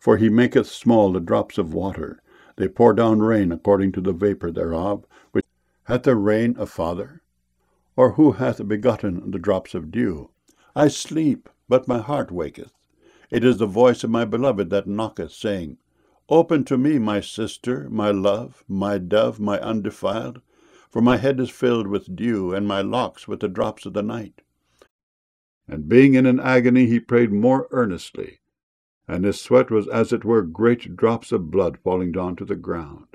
For he maketh small the drops of water. They pour down rain according to the vapour thereof. Which hath the rain a father? Or who hath begotten the drops of dew? I sleep, but my heart waketh. It is the voice of my beloved that knocketh, saying, Open to me, my sister, my love, my dove, my undefiled. For my head is filled with dew, and my locks with the drops of the night. And being in an agony, he prayed more earnestly, and his sweat was as it were great drops of blood falling down to the ground.